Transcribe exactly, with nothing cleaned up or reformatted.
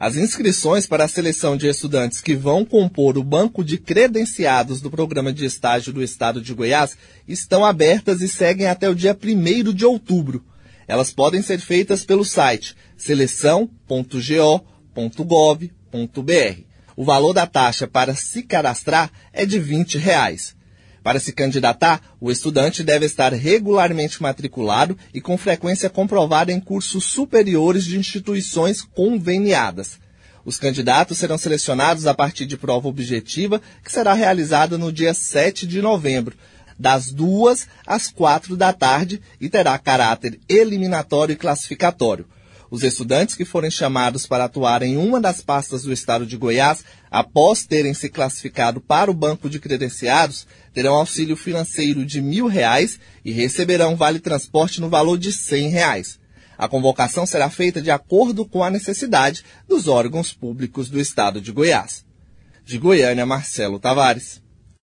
As inscrições para a seleção de estudantes que vão compor o banco de credenciados do Programa de Estágio do Estado de Goiás estão abertas e seguem até o dia primeiro de outubro. Elas podem ser feitas pelo site seleção ponto go ponto gov ponto br. O valor da taxa para se cadastrar é de vinte reais. Para se candidatar, o estudante deve estar regularmente matriculado e com frequência comprovada em cursos superiores de instituições conveniadas. Os candidatos serão selecionados a partir de prova objetiva, que será realizada no dia sete de novembro, das duas às quatro da tarde, e terá caráter eliminatório e classificatório. Os estudantes que forem chamados para atuar em uma das pastas do Estado de Goiás, após terem se classificado para o banco de credenciados, terão auxílio financeiro de mil reais e receberão vale transporte no valor de cem reais. A convocação será feita de acordo com a necessidade dos órgãos públicos do Estado de Goiás. De Goiânia, Marcelo Tavares.